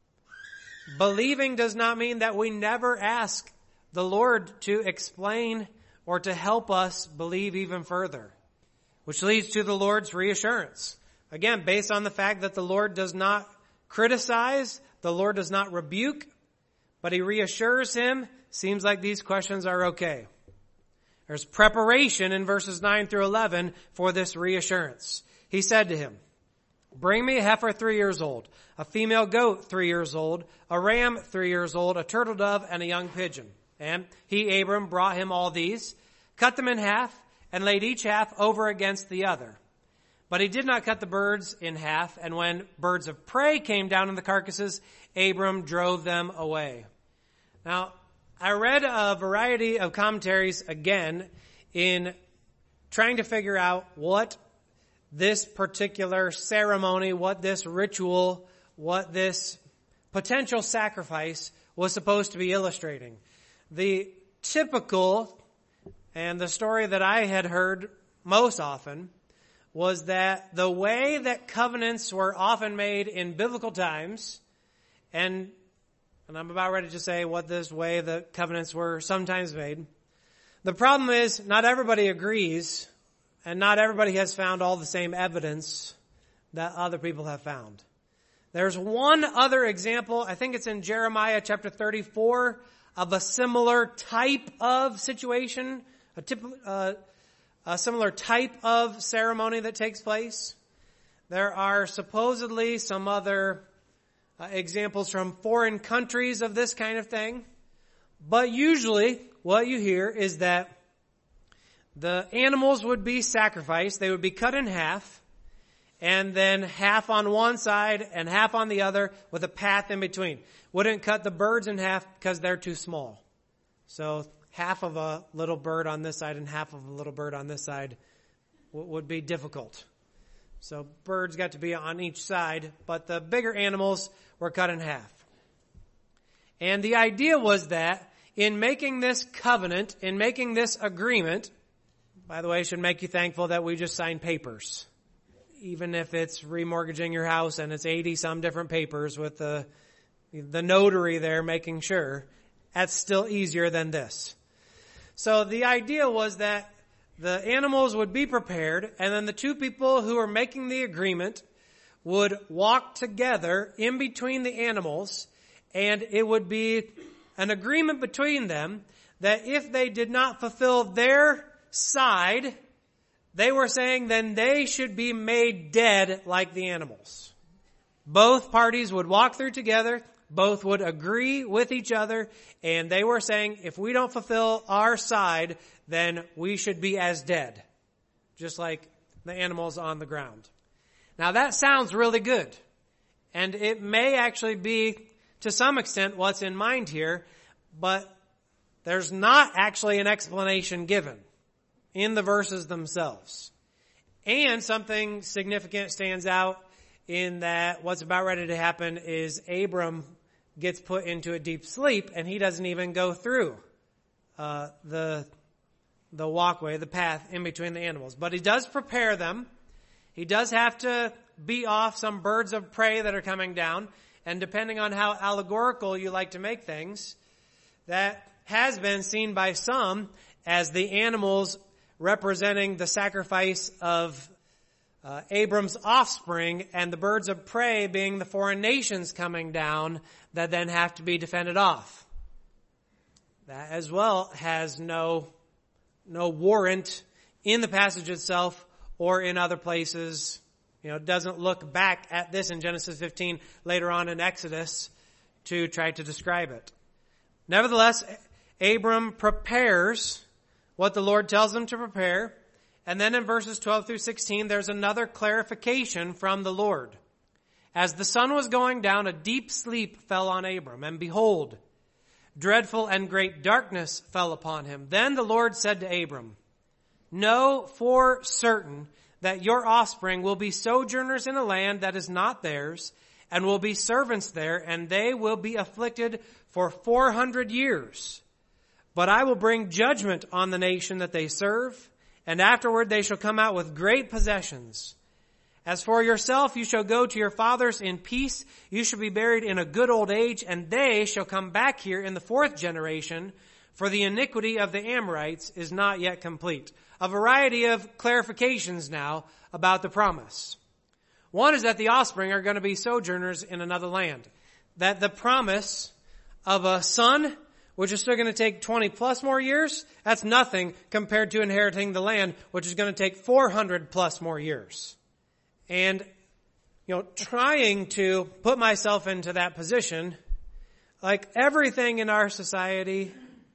Believing does not mean that we never ask the Lord to explain or to help us believe even further, which leads to the Lord's reassurance. Again, based on the fact that the Lord does not criticize, the Lord does not rebuke, but he reassures him. Seems like these questions are okay. There's preparation in verses nine through eleven for this reassurance. He said to him, bring me a heifer three years old, a female goat three years old, a ram three years old, a turtle dove, and a young pigeon. And he, Abram, brought him all these, cut them in half, and laid each half over against the other. But he did not cut the birds in half, and when birds of prey came down on the carcasses, Abram drove them away. Now, I read a variety of commentaries again in trying to figure out what this particular ceremony, what this ritual, what this potential sacrifice was supposed to be illustrating. The typical, and the story that I had heard most often, was that the way that covenants were often made in biblical times, and and I'm about ready to say what this way the covenants were sometimes made. The problem is not everybody agrees, and not everybody has found all the same evidence that other people have found. There's one other example, I think it's in Jeremiah chapter thirty-four, of a similar type of situation, a, tip, uh, a similar type of ceremony that takes place. There are supposedly some other uh, examples from foreign countries of this kind of thing. But usually what you hear is that the animals would be sacrificed. They would be cut in half, and then half on one side and half on the other with a path in between. Wouldn't cut the birds in half because they're too small. So half of a little bird on this side and half of a little bird on this side w- would be difficult. So birds got to be on each side, but the bigger animals were cut in half. And the idea was that in making this covenant, in making this agreement, by the way, it should make you thankful that we just signed papers. Even if it's remortgaging your house and it's eighty some different papers with the the notary there making sure, that's still easier than this. So the idea was that the animals would be prepared, and then the two people who are making the agreement would walk together in between the animals, and it would be an agreement between them that if they did not fulfill their side, they were saying then they should be made dead like the animals. Both parties would walk through together. Both would agree with each other, and they were saying, if we don't fulfill our side, then we should be as dead, just like the animals on the ground. Now that sounds really good, and it may actually be, to some extent, what's in mind here, but there's not actually an explanation given in the verses themselves. And something significant stands out in that what's about ready to happen is Abram gets put into a deep sleep, and he doesn't even go through uh, the the walkway, the path in between the animals. But he does prepare them. He does have to beat off some birds of prey that are coming down, and depending on how allegorical you like to make things, that has been seen by some as the animals representing the sacrifice of uh, Abram's offspring, and the birds of prey being the foreign nations coming down that then have to be defended off. That as well has no, no warrant in the passage itself or in other places. You know, it doesn't look back at this in Genesis fifteen later on in Exodus to try to describe it. Nevertheless, Abram prepares what the Lord tells him to prepare. And then in verses twelve through sixteen, there's another clarification from the Lord. As the sun was going down, a deep sleep fell on Abram, and behold, dreadful and great darkness fell upon him. Then the Lord said to Abram, know for certain that your offspring will be sojourners in a land that is not theirs, and will be servants there, and they will be afflicted for four hundred years. But I will bring judgment on the nation that they serve, and afterward they shall come out with great possessions. As for yourself, you shall go to your fathers in peace. You shall be buried in a good old age, and they shall come back here in the fourth generation, for the iniquity of the Amorites is not yet complete. A variety of clarifications now about the promise. One is that the offspring are going to be sojourners in another land. That the promise of a son, which is still going to take twenty plus more years, that's nothing compared to inheriting the land, which is going to take four hundred plus more years. And, you know, trying to put myself into that position, like everything in our society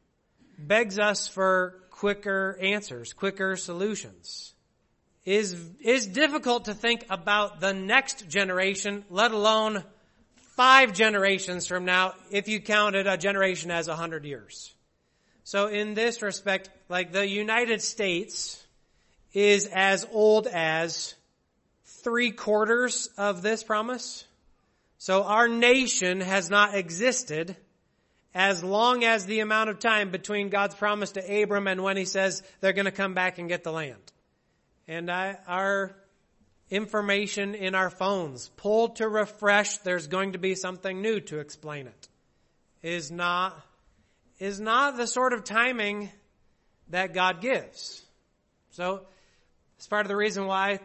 begs us for quicker answers, quicker solutions. Is, is difficult to think about the next generation, let alone five generations from now, if you counted a generation as a hundred years. So in this respect, like the United States is as old as three quarters of this promise. So our nation has not existed as long as the amount of time between God's promise to Abram and when he says they're going to come back and get the land. And I, our information in our phones, pulled to refresh, there's going to be something new to explain it, is not, is not the sort of timing that God gives. So it's part of the reason why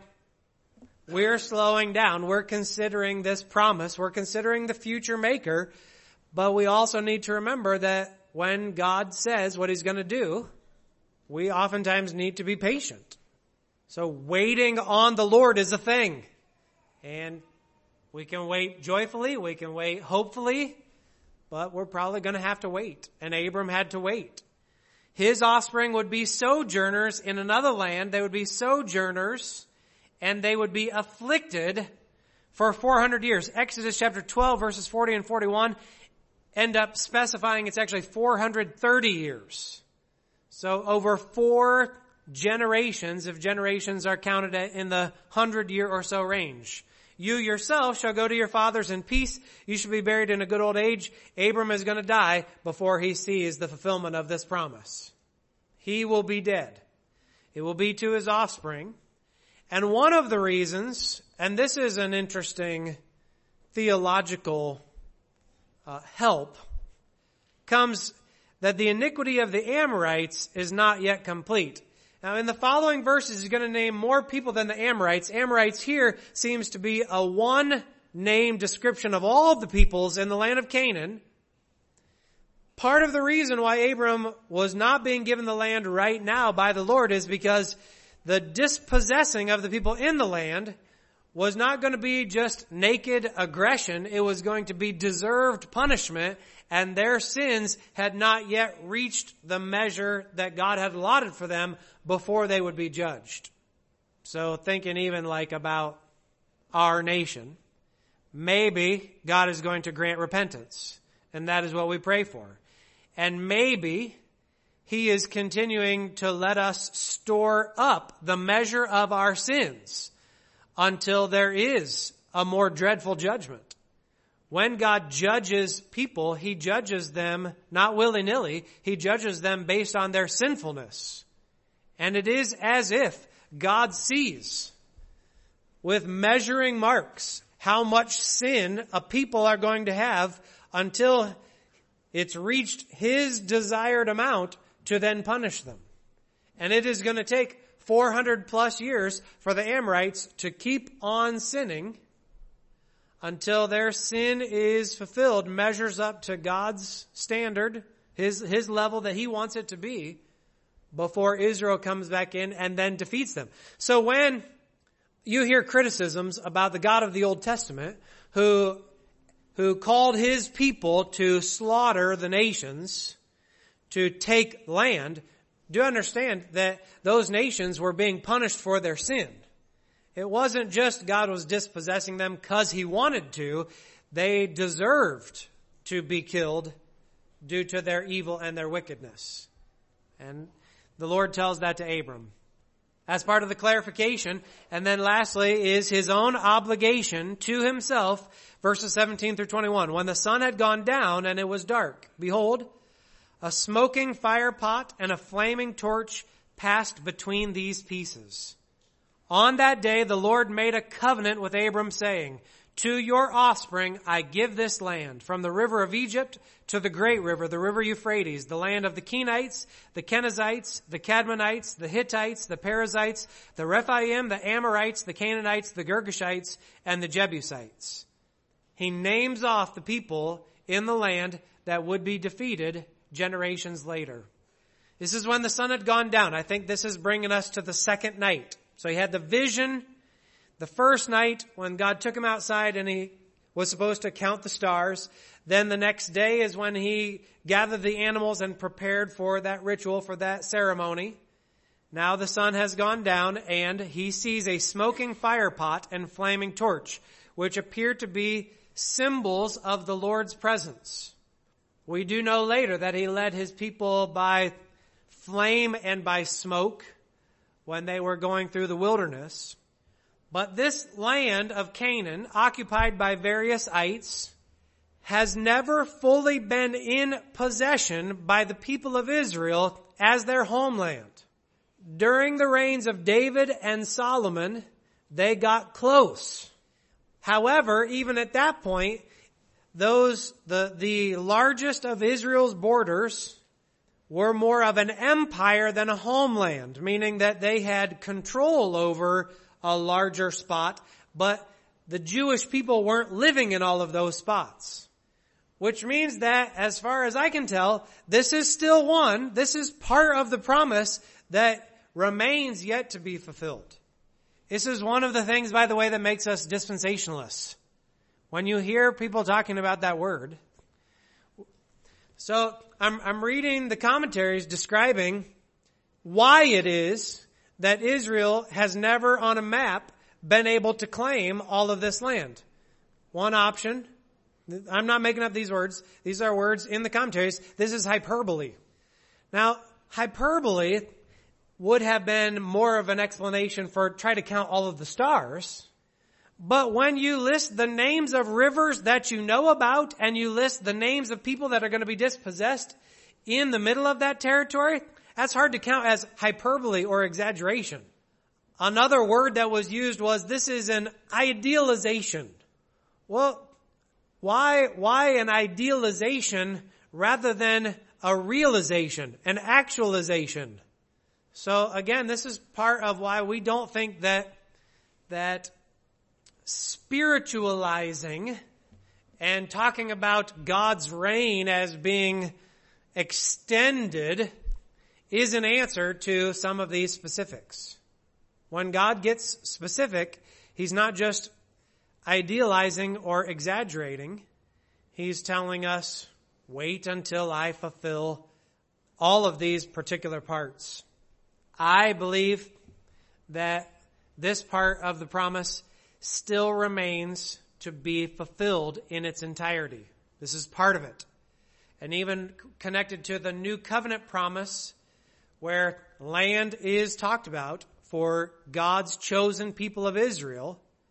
we're slowing down. We're considering this promise. We're considering the future maker. But we also need to remember that when God says what he's going to do, we oftentimes need to be patient. So waiting on the Lord is a thing. And we can wait joyfully. We can wait hopefully. But we're probably going to have to wait. And Abram had to wait. His offspring would be sojourners in another land. They would be sojourners. And they would be afflicted for four hundred years. Exodus chapter twelve, verses forty and forty-one end up specifying it's actually four hundred thirty years. So over four generations, if generations are counted in the hundred year or so range. You yourself shall go to your fathers in peace. You shall be buried in a good old age. Abram is going to die before he sees the fulfillment of this promise. He will be dead. It will be to his offspring. And one of the reasons, and this is an interesting theological uh, help, comes that the iniquity of the Amorites is not yet complete. Now in the following verses, he's going to name more people than the Amorites. Amorites here seems to be a one-name description of all of the peoples in the land of Canaan. Part of the reason why Abram was not being given the land right now by the Lord is because the dispossessing of the people in the land was not going to be just naked aggression. It was going to be deserved punishment, and their sins had not yet reached the measure that God had allotted for them before they would be judged. So thinking even like about our nation, maybe God is going to grant repentance, and that is what we pray for. And maybe he is continuing to let us store up the measure of our sins until there is a more dreadful judgment. When God judges people, he judges them not willy-nilly. He judges them based on their sinfulness. And it is as if God sees with measuring marks how much sin a people are going to have until it's reached his desired amount to then punish them. And it is going to take four hundred plus years for the Amorites to keep on sinning until their sin is fulfilled, measures up to God's standard, his, his level that he wants it to be, before Israel comes back in and then defeats them. So when you hear criticisms about the God of the Old Testament, who, who called his people to slaughter the nations, to take land, do understand that those nations were being punished for their sin. It wasn't just God was dispossessing them because he wanted to. They deserved to be killed due to their evil and their wickedness. And the Lord tells that to Abram as part of the clarification. And then lastly is his own obligation to himself, verses seventeen through twenty-one. When the sun had gone down and it was dark, behold, a smoking fire pot and a flaming torch passed between these pieces. On that day the Lord made a covenant with Abram, saying, to your offspring I give this land, from the river of Egypt to the great river, the river Euphrates, the land of the Kenites, the Kenizzites, the Cadmonites, the Hittites, the Perizzites, the Rephaim, the Amorites, the Canaanites, the Girgashites, and the Jebusites. He names off the people in the land that would be defeated generations later. This is when the sun had gone down. I think this is bringing us to the second night. So he had the vision the first night when God took him outside and he was supposed to count the stars. Then the next day is when he gathered the animals and prepared for that ritual, for that ceremony. Now the sun has gone down and he sees a smoking fire pot and flaming torch, which appear to be symbols of the Lord's presence. We do know later that he led his people by flame and by smoke when they were going through the wilderness. But this land of Canaan, occupied by various ites, has never fully been in possession by the people of Israel as their homeland. During the reigns of David and Solomon, they got close. However, even at that point, those, the, the largest of Israel's borders were more of an empire than a homeland, meaning that they had control over a larger spot, but the Jewish people weren't living in all of those spots. Which means that, as far as I can tell, this is still one, this is part of the promise that remains yet to be fulfilled. This is one of the things, by the way, that makes us dispensationalists. When you hear people talking about that word. So, I'm, I'm reading the commentaries describing why it is that Israel has never on a map been able to claim all of this land. One option, I'm not making up these words, these are words in the commentaries, this is hyperbole. Now, hyperbole would have been more of an explanation for try to count all of the stars. But when you list the names of rivers that you know about and you list the names of people that are going to be dispossessed in the middle of that territory, that's hard to count as hyperbole or exaggeration. Another word that was used was, this is an idealization. Well, why, why an idealization rather than a realization, an actualization? So again, this is part of why we don't think that, that spiritualizing and talking about God's reign as being extended is an answer to some of these specifics. When God gets specific, he's not just idealizing or exaggerating. He's telling us, wait until I fulfill all of these particular parts. I believe that this part of the promise still remains to be fulfilled in its entirety. This is part of it. And even connected to the new covenant promise, where land is talked about for God's chosen people of Israel,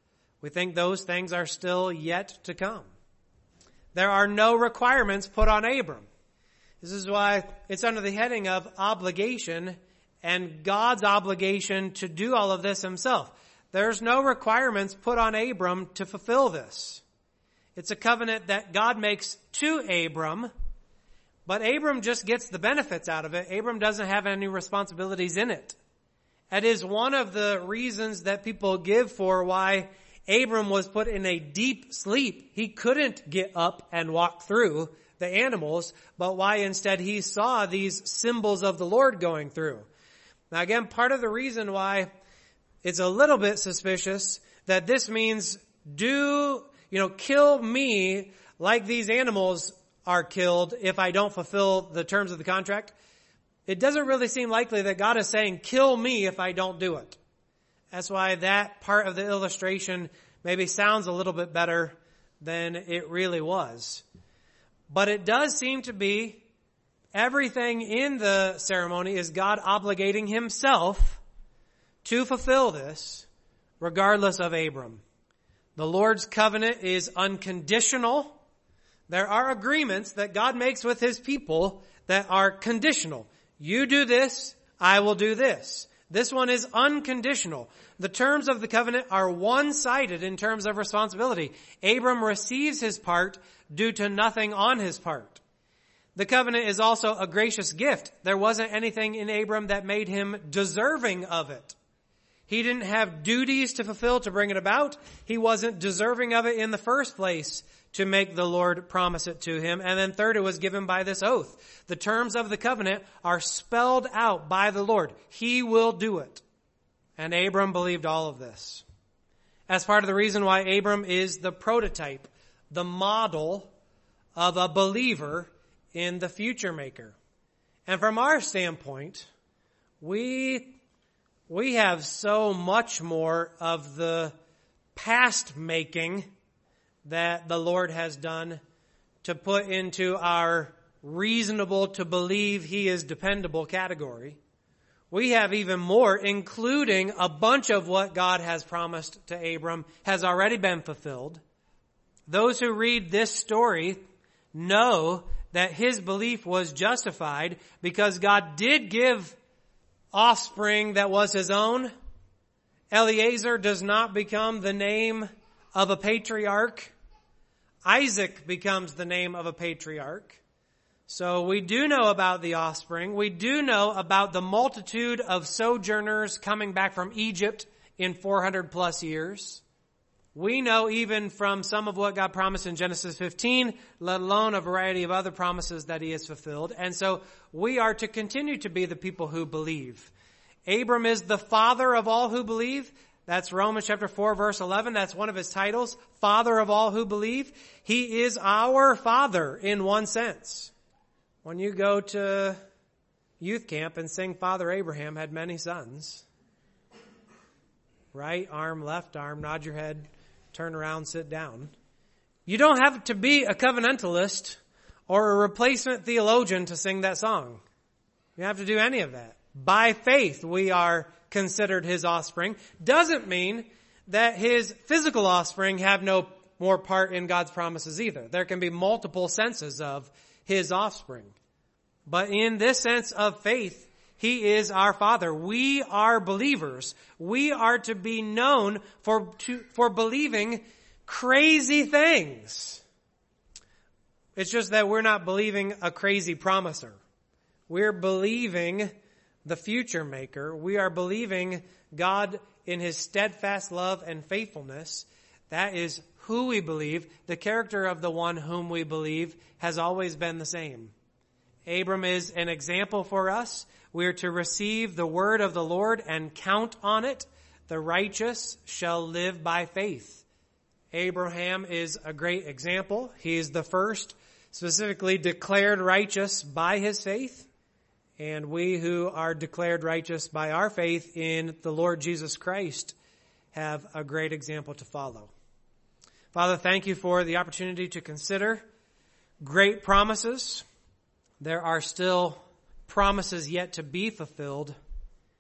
We think those things are still yet to come. There are no requirements put on Abram. This is why it's under the heading of obligation and God's obligation to do all of this himself. There's no requirements put on Abram to fulfill this. It's a covenant that God makes to Abram, but Abram just gets the benefits out of it. Abram doesn't have any responsibilities in it. That is one of the reasons that people give for why Abram was put in a deep sleep. He couldn't get up and walk through the animals, but why instead he saw these symbols of the Lord going through. Now again, part of the reason why it's a little bit suspicious that this means do, you know, kill me like these animals are killed if I don't fulfill the terms of the contract. It doesn't really seem likely that God is saying, kill me if I don't do it. That's why that part of the illustration maybe sounds a little bit better than it really was. But it does seem to be everything in the ceremony is God obligating himself to fulfill this, regardless of Abram. The Lord's covenant is unconditional. There are agreements that God makes with his people that are conditional. You do this, I will do this. This one is unconditional. The terms of the covenant are one-sided in terms of responsibility. Abram receives his part due to nothing on his part. The covenant is also a gracious gift. There wasn't anything in Abram that made him deserving of it. He didn't have duties to fulfill to bring it about. He wasn't deserving of it in the first place to make the Lord promise it to him. And then third, it was given by this oath. The terms of the covenant are spelled out by the Lord. He will do it. And Abram believed all of this. As part of the reason why Abram is the prototype, the model of a believer in the future maker. And from our standpoint, we, we have so much more of the past making that the Lord has done to put into our reasonable to believe he is dependable category. We have even more, including a bunch of what God has promised to Abram has already been fulfilled. Those who read this story know that his belief was justified because God did give offspring that was his own. Eliezer does not become the name of a patriarch. Isaac becomes the name of a patriarch. So we do know about the offspring. We do know about the multitude of sojourners coming back from Egypt in four hundred plus years. We know even from some of what God promised in Genesis fifteen, let alone a variety of other promises that he has fulfilled. And so we are to continue to be the people who believe. Abram is the father of all who believe. That's Romans chapter four, verse eleven. That's one of his titles, Father of all who believe. He is our father in one sense. When you go to youth camp and sing Father Abraham had many sons, right arm, left arm, nod your head, turn around, sit down. You don't have to be a covenantalist or a replacement theologian to sing that song. You don't have to do any of that. By faith, we are considered his offspring. Doesn't mean that his physical offspring have no more part in God's promises either. There can be multiple senses of his offspring. But in this sense of faith, he is our father. We are believers. We are to be known for, to, for believing crazy things. It's just that we're not believing a crazy promiser. We're believing the future maker. We are believing God in his steadfast love and faithfulness. That is who we believe. The character of the one whom we believe has always been the same. Abram is an example for us. We are to receive the word of the Lord and count on it. The righteous shall live by faith. Abraham is a great example. He is the first specifically declared righteous by his faith. And we who are declared righteous by our faith in the Lord Jesus Christ have a great example to follow. Father, thank you for the opportunity to consider great promises. There are still promises yet to be fulfilled.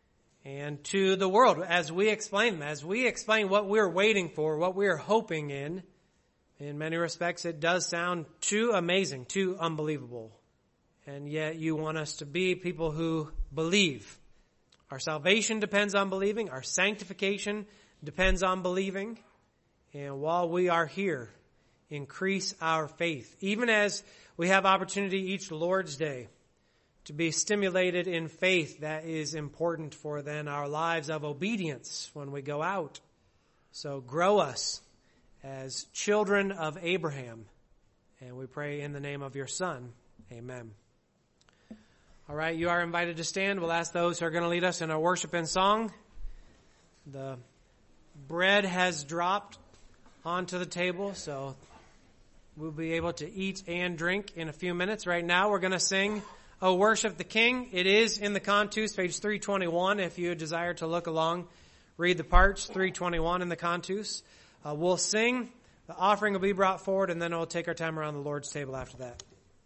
and to the world as we explain them, as we explain what we're waiting for, what we're hoping in. In many respects, it does sound too amazing, too unbelievable. And yet you want us to be people who believe. Our salvation depends on believing. Our sanctification depends on believing. And while we are here, increase our faith. Even as we have opportunity each Lord's Day to be stimulated in faith, that is important for then our lives of obedience when we go out. So grow us as children of Abraham. And we pray in the name of your Son. Amen. All right, you are invited to stand. We'll ask those who are going to lead us in our worship and song. The bread has dropped onto the table, so we'll be able to eat and drink in a few minutes. Right now, we're going to sing O Worship the King. It is in the Cantus, page three twenty-one. If you desire to look along, read the parts, three twenty-one in the Cantus. Uh, we'll sing, the offering will be brought forward, and then we'll take our time around the Lord's table after that.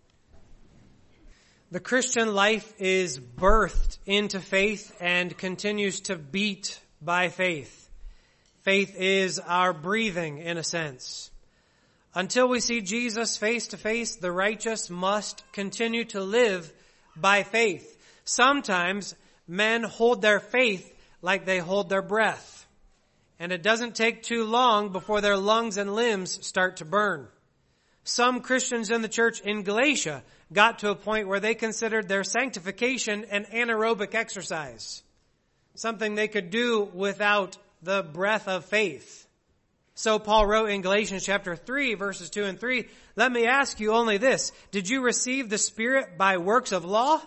The Christian life is birthed into faith and continues to beat by faith. Faith is our breathing, in a sense. Until we see Jesus face to face, the righteous must continue to live by faith. Sometimes men hold their faith like they hold their breath. And it doesn't take too long before their lungs and limbs start to burn. Some Christians in the church in Galatia got to a point where they considered their sanctification an anaerobic exercise, something they could do without the breath of faith. So Paul wrote in Galatians chapter three, verses two and three, "Let me ask you only this, did you receive the Spirit by works of law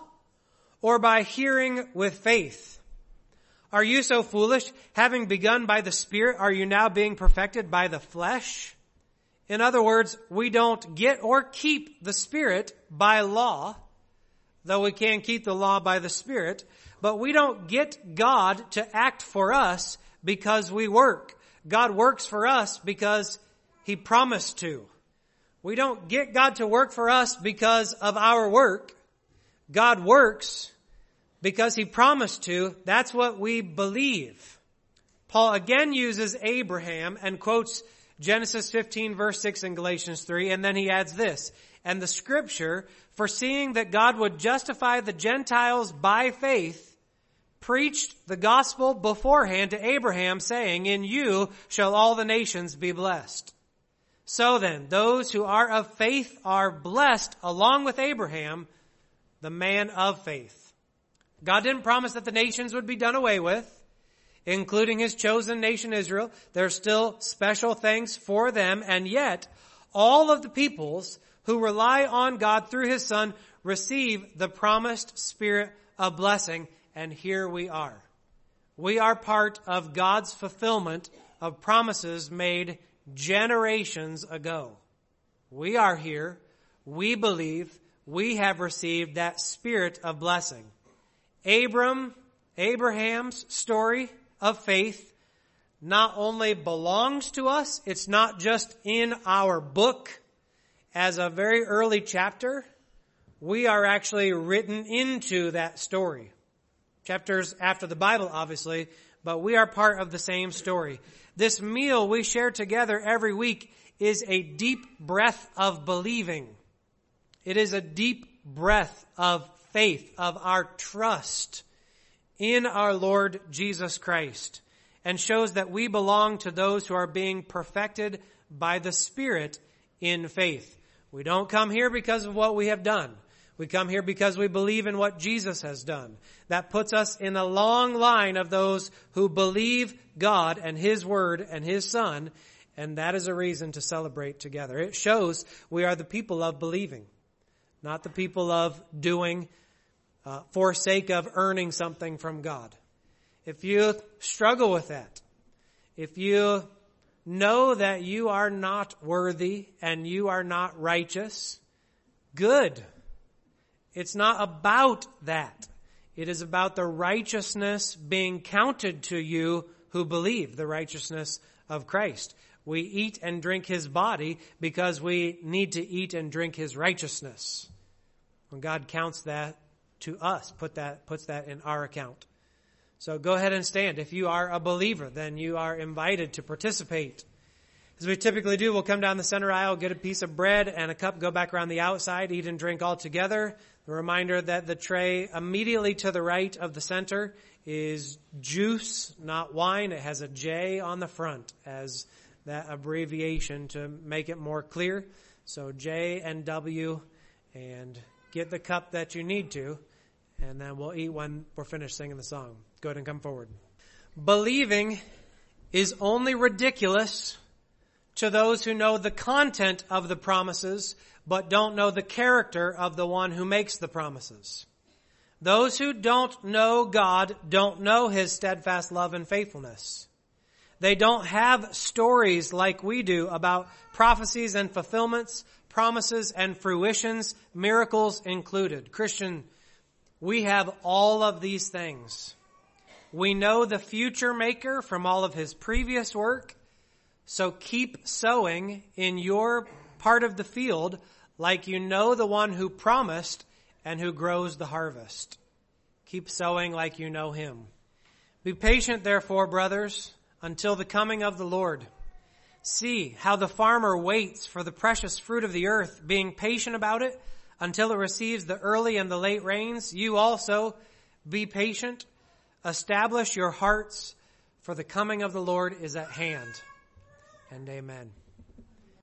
or by hearing with faith? Are you so foolish? Having begun by the Spirit, are you now being perfected by the flesh?" In other words, we don't get or keep the Spirit by law, though we can keep the law by the Spirit, but we don't get God to act for us because we work. God works for us because He promised to. We don't get God to work for us because of our work. God works because He promised to. That's what we believe. Paul again uses Abraham and quotes Genesis fifteen verse six in Galatians three, and then he adds this, "And the Scripture, foreseeing that God would justify the Gentiles by faith, preached the gospel beforehand to Abraham, saying, 'In you shall all the nations be blessed.' So then, those who are of faith are blessed along with Abraham, the man of faith." God didn't promise that the nations would be done away with, including His chosen nation Israel. There's still special things for them, and yet all of the peoples who rely on God through His Son receive the promised Spirit of blessing, and here we are. We are part of God's fulfillment of promises made generations ago. We are here. We believe. We have received that Spirit of blessing. Abram, Abraham's story of faith not only belongs to us, it's not just in our book as a very early chapter. We are actually written into that story. Chapters after the Bible, obviously, but we are part of the same story. This meal we share together every week is a deep breath of believing. It is a deep breath of faith, of our trust in our Lord Jesus Christ, and shows that we belong to those who are being perfected by the Spirit in faith. We don't come here because of what we have done. We come here because we believe in what Jesus has done. That puts us in a long line of those who believe God and His Word and His Son, and that is a reason to celebrate together. It shows we are the people of believing, not the people of doing Uh, for sake of earning something from God. If you struggle with that, if you know that you are not worthy and you are not righteous, good. It's not about that. It is about the righteousness being counted to you who believe, the righteousness of Christ. We eat and drink His body because we need to eat and drink His righteousness. When God counts that to us, put that, puts that in our account. So go ahead and stand. If you are a believer, then you are invited to participate. As we typically do, we'll come down the center aisle, get a piece of bread and a cup, go back around the outside, eat and drink all together. The reminder that the tray immediately to the right of the center is juice, not wine. It has a J on the front as that abbreviation to make it more clear. So J and W, and get the cup that you need to, and then we'll eat when we're finished singing the song. Go ahead and come forward. Believing is only ridiculous to those who know the content of the promises, but don't know the character of the one who makes the promises. Those who don't know God don't know His steadfast love and faithfulness. They don't have stories like we do about prophecies and fulfillments, promises and fruitions, miracles included. Christian, we have all of these things. We know the future maker from all of His previous work. So keep sowing in your part of the field like you know the one who promised and who grows the harvest. Keep sowing like you know Him. Be patient, therefore, brothers, until the coming of the Lord. See how the farmer waits for the precious fruit of the earth, being patient about it until it receives the early and the late rains. You also be patient. Establish your hearts, for the coming of the Lord is at hand. And amen.